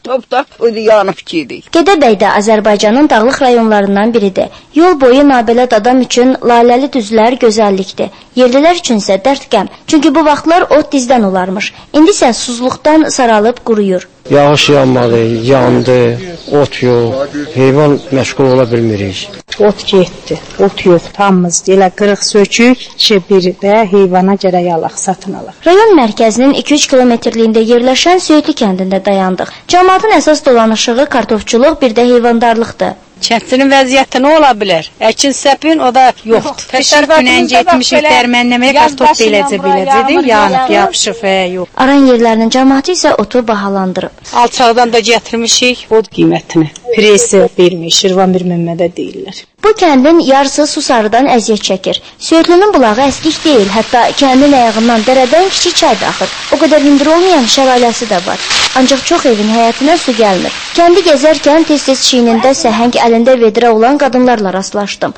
kartofda yanıb gedik. Gədəbəy də Azərbaycanın dağlıq rayonlarından biridir. Yol boyu nabələd adam üçün laləli düzlər gözəllikdir. Yerlilər üçün isə dərd qəm. Çünki bu vaxtlar ot dizdən olarmış. İndi isə susluqdan saralıb quruyur. Yağış yanmadı, yandı, ot yox, heyvan məşğul ola bilmirik. Ot getdi, ot yox, tamız, elə qırıq sökük, biri də heyvana gərək alaq, satın alaq. Rayon mərkəzinin 2-3 kilometrliyində yerləşən Söyüdlü kəndində dayandıq. Cəmaatın əsas dolanışığı kartofçuluq, bir də heyvandarlıqdır. Kəndinin vəziyyəti nə ola bilər? Əkin səpin, o da yoxdur. Təşər günən getmişik dərmənləməyə, kartof beləcə-beləcədir, yanıb, yapışıq və yox. Aran yerlərinin cəmaatı isə otu bahalandırıb. Alçaqdan da gətirmişik, od qiymətini. Presi vermiş, Şirvan bir Məmmədə deyirlər. Bu kəndin yarısı Susarıdan əziyyət çəkir. Söyüdlünün bulağı əskik deyil, hətta kəndin ayağından dərədən kiçik çay da axır. O qədər hündür olmayan şəlaləsi də var. Ancaq çox evin həyətinə su gəlmir. Kəndi gəzərkən tez-tez çiynində səhəng, əlində vedrə olan qadınlarla rastlaşdım.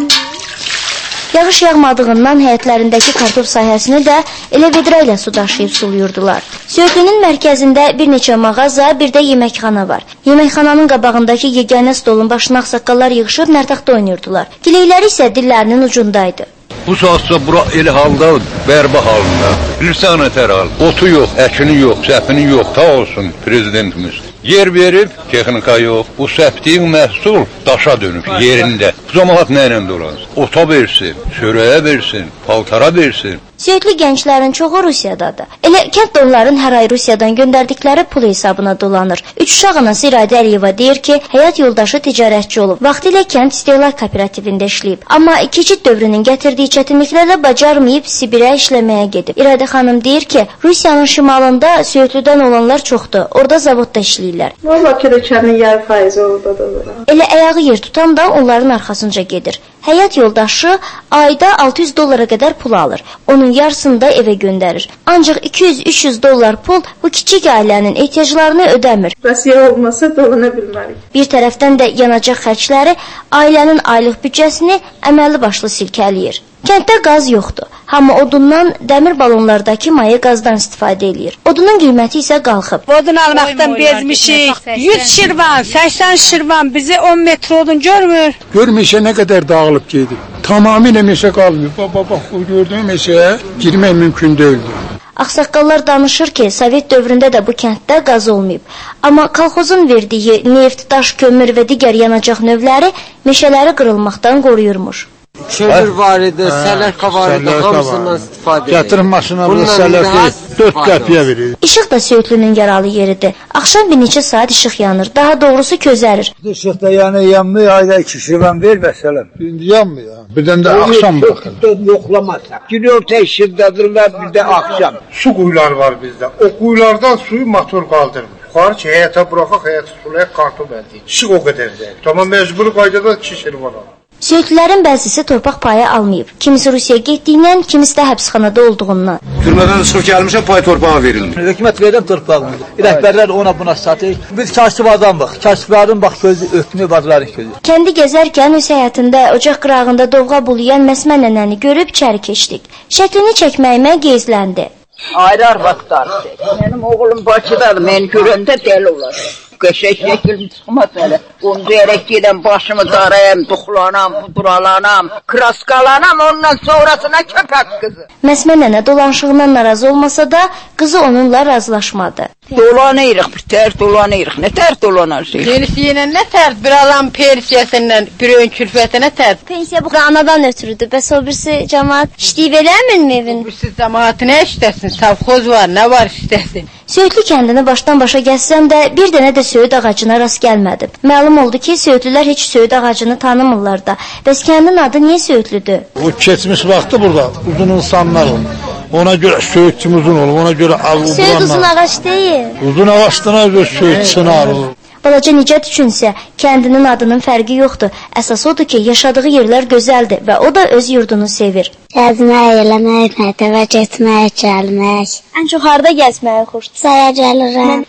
Yağış yağmadığından həyətlərindəki kartof sahəsini də elə vedrə ilə su daşıyıb suluyurdular. Söyüdlünün mərkəzində bir neçə mağaza, bir də yeməkxana var. Yeməkxananın qabağındakı yeganə stolun başına ağsaqqallar yığışır, nərtəxtə oynayırdılar. Diləkləri isə dillərinin ucundaydı. Bu saatsa bura el halda, bərba halında. Bilirsən nətər hal? Otu yox, əkini yox, səpini yox, ta olsun prezidentimiz. Yer verib, texnika yox. Bu səpdiyin məhsul daşa dönüb yerində. Bu cəmaat nə ilə dolanır? Ota versin, çörəyə versin, paltara versin. Söyüdlü gənclərin çoxu Rusiyadadır. Elə kənd onların hər ay Rusiyadan göndərdikləri pul hesabına dolanır. 3 uşaq anası İradə Əliyeva deyir ki, həyat yoldaşı ticarətçi olub. Vaxtilə kənd istehlak kooperativində işləyib. Amma keçid dövrünün gətirdiyi çətinliklərlə bacarmayıb Sibirə işləməyə gedib. İradə xanım deyir ki, Rusiyanın şimalında Söyüdlüdən olanlar çoxdur. Orada zavodda işləyirlər. Valla kürəkənin yer faizi orada da var. Elə ayağı yer tutan da onların arxasınca gedir. Həyat yoldaşı ayda $600 qədər pul alır. Onun yarısını da evə göndərir. Ancaq 200-300 dollar pul bu kiçik ailənin ehtiyaclarını ödəmir. Rasiya olmasa dolana bilmərik. Bir tərəfdən də yanacaq xərcləri ailənin aylıq büdcəsini əməlli başlı silkələyir. Kənddə qaz yoxdur. Hamı odundan, dəmir balonlardakı maya qazdan istifadə edir. Odunun qiyməti isə qalxıb. Odun almaqdan bezmişik. 100 şirvan, 80 şirvan bizi 10 metr odun görmür. Görmüşə nə qədər dağılıb gedib. Tamamilə meşə qalmıyor. Bax, o gördüyüm meşəyə girmək mümkün deyildir. Ağsaqqallar danışır ki, Sovet dövründə də bu kənddə qaz olmayıb. Amma kolxozun verdiyi neft, daş, kömür və digər yanacaq növləri meşələri qırılmaqdan qoruyurmuş. Kömür var idi, sələkə var idi, hamısından istifadə edir. Gətirin maşınlarını sələkə 4 qəpiyə verir. İşıq da Söyüdlünün yaralı yeridir. Axşam bir neçə saat işıq yanır, daha doğrusu közərir. İşıq da yanmıyor, ayda 2 şirvan ver məsələn. İndi yanmıyor. Birdən də axşam baxın. Yoxlamazsak. Günorta işirdadırlar, bir də axşam. Su quyuları var bizdə. O quyulardan suyu motor qaldırmır. Yuxarı ki, həyata buraxaq, həyata sulayaq, kartof əldə edir. İşıq o qədər deyil. Tamam, məcburi qaydada 2 şirvan alır. Söyüdlülərin bəzisi torpaq payı almayıb. Kimisi Rusiyaya getdiyindən, kimisi də həbsxanada olduğundan. Türmədən çıxıb gəlmişəm, pay torpağı verilmir. Hökumət verən torpağımız. Rəhbərlər ona buna satır. Biz kasıb adamıq. Kasıbların bax gözü ötünü bazarın gözü. Kəndi gəzərkən öz həyatında ocaq qırağında dovğa bulayan Məsmə nənəni görüb içəri keçdik. Şəklini çəkməyimə geyzləndi. Ayrı arvadlar. Mənim oğlum Bakıdadır, məni görəndə dəli olar. Qəşək şəkil çıxmaz hələ. Onu deyərək gedən başımı darayam, duxlanam, buduralanam, kraskalanam, ondan sonrasına köpək qızı. Məsmə nənə dolanışığından narazı olmasa da, qızı onunla razılaşmadı. Dolanırıq, bir tər dolanırıq. Nə tər dolanırıq? Pensiya nə tər? Bir adam pensiyasından, bir ön külfətinə tər. Pensiya bu anadan ötürüdür. Bəs o birisi cəmaat işləyib eləmirmi evin? O birisi cəmaatı nə işləsin? Savxoz var, nə var işləsin? Söyüdlü kəndini başdan başa gəzsəm də bir dənə də söyüd ağacına rast gəlmədim. Məlum oldu ki, söyüdlülər heç söyüd ağacını tanımırlar da. Bəs kəndin adı niyə Söyüdlüdür? O keçmiş vaxtı burada uzun insanlar olur. Ona görə söyüdçüm uzun olur, ona görə Söyüd uzun ağac deyil. Uzun ağaçdan öz söyüd çınar olur. Balaca Nicət üçünsə kəndinin adının fərqi yoxdur. Əsas odur ki, yaşadığı yerlər gözəldir və o da öz yurdunu sevir. Gəzmək, eləmək, mətəbə getmək, gəlmək. Ən çox harda gəzməyi xoşdur? Saya gəlirəm.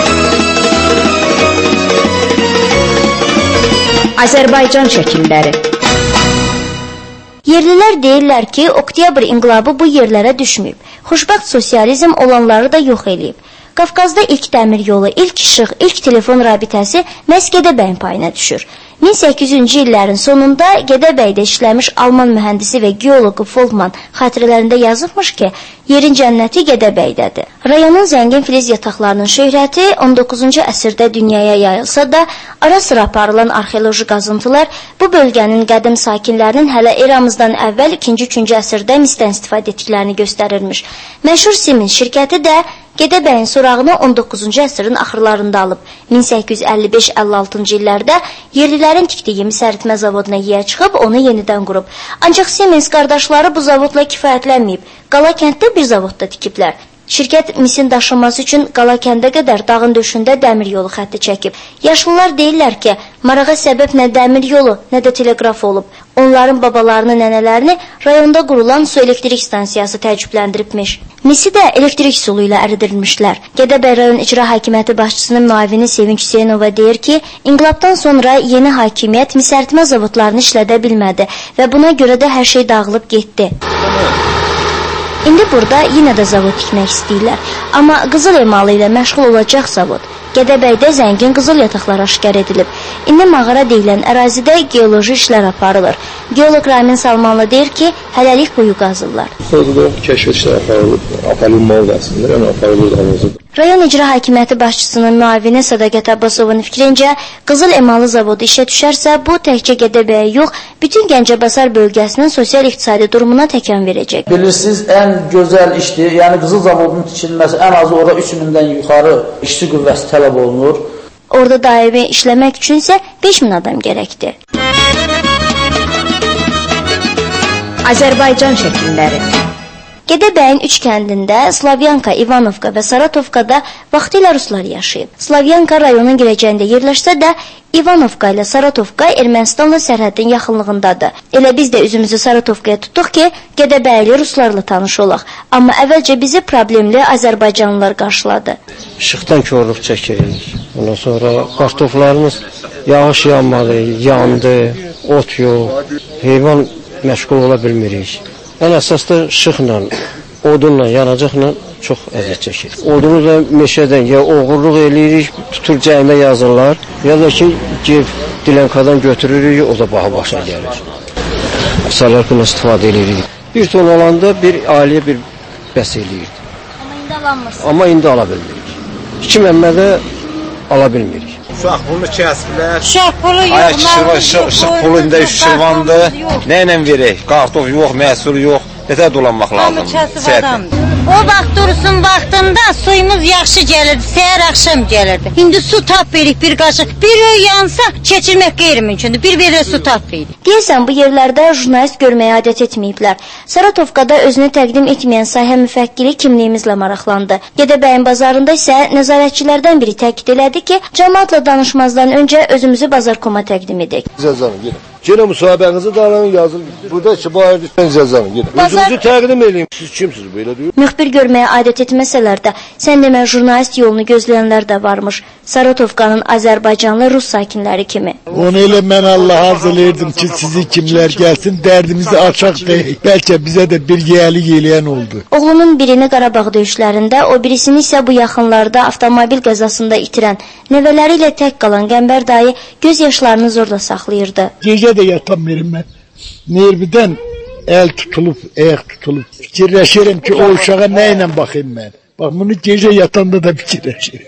Azərbaycan şəkilləri. Yerlilər deyirlər ki, oktyabr inqilabı bu yerlərə düşməyib. Xoşbəxt sosializm olanları da yox eləyib. Qafqazda ilk dəmir yolu, ilk işıq, ilk telefon rabitəsi məhz Gədəbəyin payına düşür. 1800-cü illərin sonunda Gədəbəydə işləmiş Alman mühəndisi və geoloqu Folkman xatirələrində yazıbmış ki, yerin cənnəti Gədəbəydədir. Rayonun zəngin filiz yataqlarının şöhrəti 19-cu əsrdə dünyaya yayılsa da, ara sıra aparılan arxeoloji qazıntılar bu bölgənin qədim sakinlərinin hələ eramızdan əvvəl 2-3-cü əsrdə misdən istifadə etdiklərini göstərirmiş. Məşhur Siemens şirkəti də Gədəbəyin sorağını 19-cu əsrin axırlarında alıb. 1855-56-cı illərdə yerlilərin tikdiyi mis əritmə zavoduna yiyə çıxıb, onu yenidən qurub. Ancaq Siemens qardaşları bu zavodla kifayətlənməyib. Qala kənddə bir zavodda tikiblər. Şirkət misin daşınması üçün Qala kəndə qədər dağın döşündə dəmir yolu xətti çəkib. Yaşlılar deyirlər ki, marağa səbəb nə dəmir yolu, nə də teleqraf olub. Onların babalarını, nənələrini rayonda qurulan su elektrik stansiyası təəccübləndiribmiş. Misi də elektrik sulu ilə əridirilmişlər. Gədəbəy rayon icra hakimiyyəti başçısının müavini Sevinç Hüseynova deyir ki, inqilabdan sonra yeni hakimiyyət misərtmə zavodlarını işlədə bilmədi və buna görə də hər şey dağılıb getdi. İndi burada yenə də zavod tikmək istəyirlər. Amma qızıl emalı ilə məşğul olacaq zavod. Gədəbəydə zəngin qızıl yataqlar aşkar edilib. İndi mağara deyilən ərazidə geoloji işlər aparılır. Geolog Ramin Salmanlı deyir ki, hələlik quyu qazırlar. Orada kəşf işlər aparılmalıdır əslində, yəni aparılır. Rayon icra hakimiyyəti başçısının müavini Sadaqət Abbasovun fikrincə, qızıl emalı zavodu işə düşərsə, bu təkcə Gədəbəyə yox, bütün Gəncəbasar bölgəsinin sosial-iqtisadi durumuna təkan verəcək. Bilirsiniz, ən gözəl işdir, yəni qızıl zavodunun tikilməsi ən azı ora 3000-dən yuxarı işçi qüvvəsi tələb olunur. Orada daimi işləmək üçünsə 5000 adam gərəkdir. Azərbaycan şəkilləri. Gədəbəyin 3 kəndində Slavyanka, İvanovka və Saratovkada vaxtilə ruslar yaşayıb. Slavyanka rayonun girəcəyində yerləşsə də, İvanovka ilə Saratovka Ermənistanla sərhədin yaxınlığındadır. Elə biz də üzümüzü Saratovkaya tutduq ki, Gədəbəyli ruslarla tanış olaq. Amma əvvəlcə bizi problemli Azərbaycanlılar qarşıladı. İşıqdan korluq çəkirik. Ondan sonra kartoflarımız yağış yanmadı, yandı, ot yox, heyvan məşğul ola bilmirik. Ən əsas da işıqla, odunla, yanacaqla çox əziyyət çəkir. Odunu da meşədən ya oğurluq eləyirik, tutur cəyində yazırlar, ya da ki, gef dilənkadan götürürük, o da başa gəlir. Sarlarkından istifadə eləyirik. Bir ton olanda bir ailəyə bir bəs eləyirdi. Amma indi alanmırsın. Amma indi ala bilmirik. 2 məmmədə ala bilmirik. Uşaq pulunu kəsbilər. Uşaq pulu yox, işıq pulunda işçivandır. Nə ilə verək? Qartof yox, məhsul yox. Nətər dolanmaq lazımdır? O vaxt dursun vaxtında suyumuz yaxşı gəlirdi, səhər axşam gəlirdi. İndi su tap veririk bir qaşıq. Bir yansa keçirmək qeyri-mümkündür. Bir verə su tap veririk. Deyəsən, bu yerlərdə jurnalist görməyə adət etməyiblər. Saratovkada özünü təqdim etməyən sahə müfəkkiri kimliyimizlə maraqlandı. Gədəbəyin bazarında isə nəzarətçilərdən biri təkid elədi ki, cəmaatla danışmazdan öncə özümüzü bazarkoma təqdim edək. Yenə müsahibənizi daranın yazın. Burada ki, bu ayırdı cəzanı. Özünüzü təqdim edin. Siz kimsiniz belə deyir? Müxbir görməyə adət etməsələr də, sən demə jurnalist yolunu gözləyənlər də varmış. Saratovkanın Azərbaycanlı rus sakinləri kimi. Onu elə mən Allah'a hazırlayırdım ki, sizi kimlər gəlsin, dərdimizi açaq deyək. Bəlkə bizə də bir yeğəlik eləyən oldu. Oğlunun birini Qarabağ döyüşlərində, o birisini isə bu yaxınlarda avtomobil qəzasında itirən, nəvələri ilə tək qalan Qəmbər dayı göz yaşlarını zorla saxlayırdı. Gecə də yatam verim mən. Nervidən əl tutulub, ayaq tutulub. Fikirləşirəm ki, o uşağa nə ilə baxayım mən. Bax, bunu gecə yatanda da fikirləşirəm.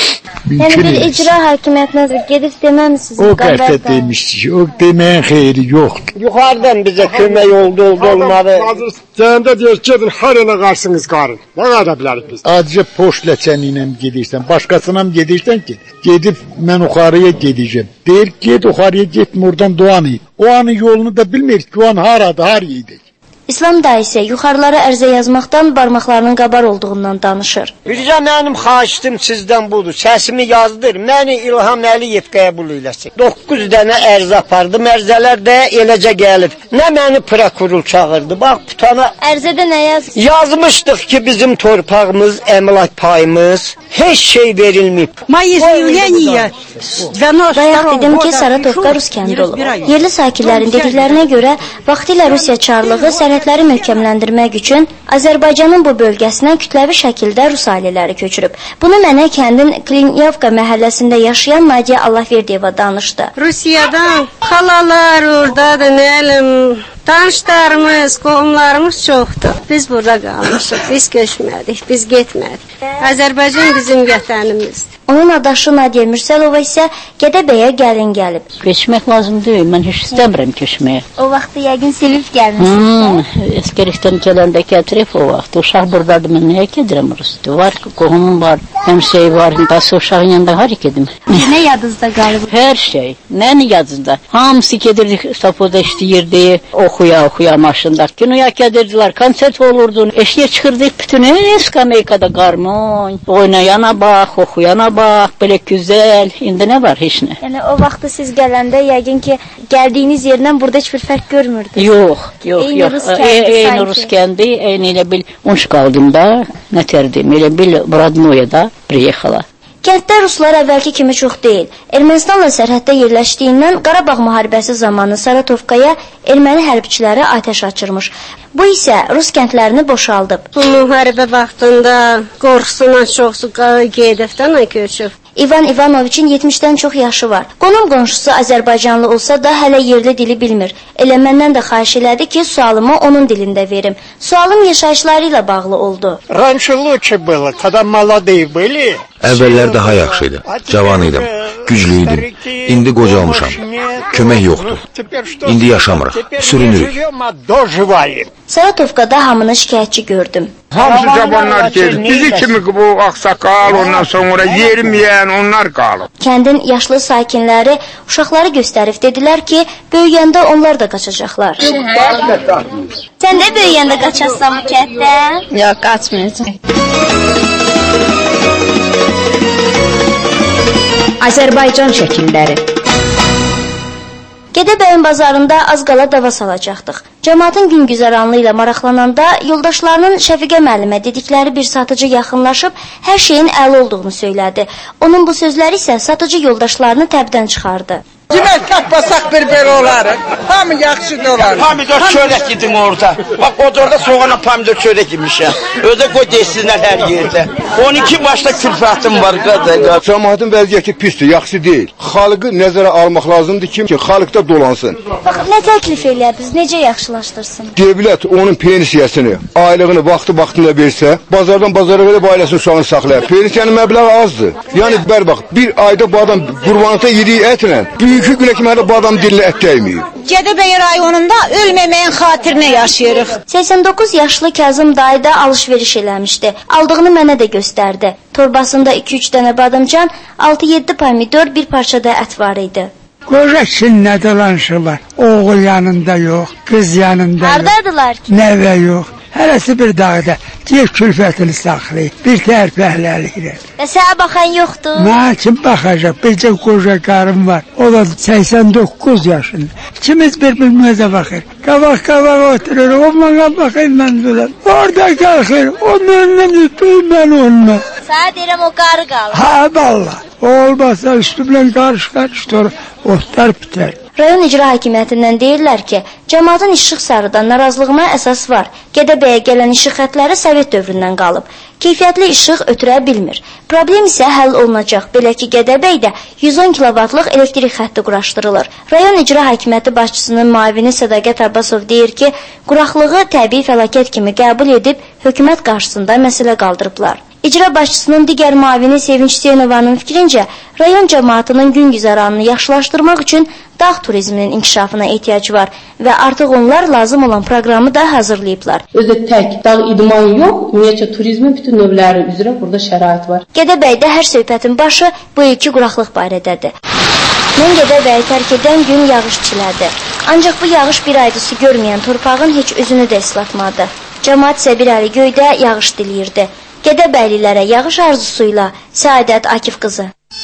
Yəni bir icra hakimiyyətinə gedib deməmisiniz? O qədər demişdi ki, o deməyin xeyri yoxdur. Yuxarıdan bizə kömək oldu, olmadı. Cəhəndə deyir, gedin, hər elə qarsınız qarın. Nə qada bilərik biz? Adicə poşt ləçəni ilə gedirsən, başqasına mı gedirsən ki, gedib mən yuxarıya gedəcəm. Deyir, get yuxarıya getmə, oradan Doğanı. O anın yolunu da bilmir ki, o an haradır, haraya idək. İslam da isə yuxarılara ərzə yazmaqdan barmaqlarının qabar olduğundan danışır. Bircə mənim xahişim sizdən budur. Səsimi yazdır. Məni İlham Əliyev qəbul eləsin. 9 dənə ərzə apardım. Ərzələr də eləcə gəlib. Nə məni prokuror çağırdı. Bax, butana ərzədə nə yazır? Yazmışdıq ki, bizim torpağımız, əmlak payımız heç şey verilməyib. Bayaq dedim ki, Saratovka Rus kəndi olub. Yerli sakinlərin dediklərinə görə vaxtilə Rusiya çarlığı sərhəd münasibətləri möhkəmləndirmək üçün Azərbaycanın bu bölgəsinə kütləvi şəkildə rus ailələri köçürüb. Bunu mənə kəndin Klinyavka məhəlləsində yaşayan Nadiya Allahverdiyeva danışdı. Rusiyadan xalalar oradadır, nə bilim, tanışlarımız, qohumlarımız çoxdur. Biz burada qalmışıq, biz köçmədik, biz getmədik. Azərbaycan bizim vətənimizdir. Onun adaşı Nadiya Mürsəlova isə Gədəbəyə gəlin gəlib. Köçmək lazım deyil, mən heç istəmirəm köçməyə. O vaxtı yəqin sevib gəlmişsiniz. Əsgərlikdən gələndə gətirib o vaxt. Uşaq buradadır, mən nəyə gedirəm Rusda? Var, qohumum var, həmsəyi var, bəs uşağın yanında har gedim. Nə yadınızda qalıb? Hər şey, nə yadınızda? Hamısı gedirdik, Sapoda işləyirdi, oxuya maşında. Kinoya gedirdilər, konsert olurdu, eşliyə çıxırdıq, bütün skameykada qarmon, oynayana bax, oxuyana bax, belə gözəl, indi nə var, heç nə. Yəni o vaxtı siz gələndə yəqin ki, gəldiyiniz yerdən burada heç bir fərq görmürdünüz. Yox. Eyni Rus kəndi, eyni elə bil, unş qaldım da, nətərdim, elə bil, Bradnoya da priyehala. Kənddə ruslar əvvəlki kimi çox deyil. Ermənistanla sərhəddə yerləşdiyindən Qarabağ müharibəsi zamanı Saratovkaya erməni hərbçiləri atəş açırmış. Bu isə rus kəndlərini boşaldıb. Bu müharibə vaxtında qorxusundan çoxsu gedibdən köçüb. İvan İvanoviçin 70-dən çox yaşı var. Qonum qonşusu Azərbaycanlı olsa da hələ yerli dili bilmir. Elə məndən də xahiş elədi ki, sualımı onun dilində verim. Sualım yaşayışları ilə bağlı oldu. Раньше лучше было, когда молодые были. Əvvəllər daha yaxşı idi. Cavan idim, güclü idim. İndi qocalmışam. Kömək yoxdur. İndi yaşamırıq, sürünürük. Saratovkada hamını şikayətçi gördüm. Hamısı cavanlar gelir. Bizi kimi bu ağsaqal, ondan sonra yeriməyən onlar qalıb. Kəndin yaşlı sakinləri uşaqları göstərib dedilər ki, böyüyəndə onlar da qaçacaqlar. Sən də böyüyəndə qaçarsan bu kənddən? Yox, qaçmayacaq. Azərbaycan şəkilləri. Gədəbəyin bazarında az qala dava salacaqdıq. Cəmaatın güngüzəranlığı ilə maraqlananda yoldaşlarının Şəfiqə müəllimə dedikləri bir satıcı yaxınlaşıb hər şeyin əla olduğunu söylədi. Onun bu sözləri isə satıcı yoldaşlarını təbdən çıxardı. Demək tapmasaq bir belə olarıq. Hamı yaxşı da olar. Pomidor çörək yedim orada. Bax orada soğanla pomidor çörək yemişəm. Özə qoy desinlər hər yerdə. 12 başda külfətim var qadə. Cəmaatın vəziyyəti pisdir, yaxşı deyil. Xalqı nəzərə almaq lazımdır ki, xalqda dolansın. Bax, nə təklif elədiniz, necə yaxşılaşdırsın? Devlət onun pensiyasını, aylığını vaxtında versə, bazardan bazara verib ailəsinin uşağını saxlayır. Pensiyanın məbləği azdır. Yəni, bax, bir ayda bu adam qurbanlıqda yediyi ətlə, bugünkü günə kimi hələ bu adam dilinə ət dəyməyib. Gədəbəy rayonunda ölməməyin xatirinə yaşayırıq. 89 yaşlı Kazım dayı da alış-veriş eləmişdi. Aldığını mənə də göstərdi. Torbasında 2-3 dənə badımcan, 6-7 pomidor, bir parça da ət var idi. Qoca kinlə dolanışı var. Oğul yanında yox, qız yanında yox. Hardadılar ki? Nəvə yox. Hərəsi bir dağda. Deyək külfətini saxlayıb, bir tərpəhləliyir. Və sənə baxan yoxdur? Mənə kim baxacaq? Bircə qoca qarım var. O da 89 yaşında. İkimiz bir-birimizə baxır. Qabaq oturur, o mənə baxır, mən durar. Orada qalxır, o məndən üstü, mən onunla. Sənə deyirəm, o qarı qalır. Ha, valla. O olmasa üstümlə qarış-qarış, otlar bitər. Rayon İcra Hakimiyyətindən deyirlər ki, cəmaatın işıq sarıdan narazılığına əsas var. Gədəbəyə gələn işıq xətləri Sovet dövründən qalıb. Keyfiyyətli işıq ötürə bilmir. Problem isə həll olunacaq. Belə ki, Gədəbəydə 110 kilovatlıq elektrik xətti quraşdırılır. Rayon İcra Hakimiyyəti başçısının müavini Sədaqət Abbasov deyir ki, quraqlığı təbii fəlakət kimi qəbul edib hökumət qarşısında məsələ qaldırıblar. İcra başçısının digər müavini Sevinç Hüseynovanın fikrincə, rayon cəmaatının gün-güzəranını yaxşılaşdırmaq üçün dağ turizminin inkişafına ehtiyac var və artıq onlar lazım olan proqramı da hazırlayıblar. Özü tək dağ idmanı yox, ümumiyyətcə turizmin bütün növləri üzrə burada şərait var. Gədəbəydə hər söhbətin başı bu ilki quraqlıq barədədir. Mən Gədəbəyi tərk edən gün yağış çilədi. Ancaq bu yağış bir ayda su görməyən torpağın heç özünü də islatmadı. Cəmaat isə bir əli göydə yağış diləyirdi. Gədəbəylilərə yağış arzusuyla Səadət Akif qızı.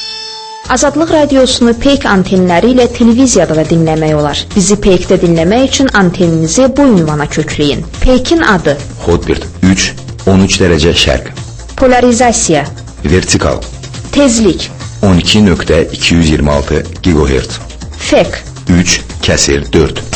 Azadlıq radiosunu Peyk antenləri ilə televiziyada da dinləmək olar. Bizi Peykdə dinləmək üçün anteninizi bu ünvana kökləyin. Peykin adı Hotbird 3, 13 dərəcə şərq. Polarizasiya Vertikal Tezlik 12.226 GHz. Fek 3 kəsir 4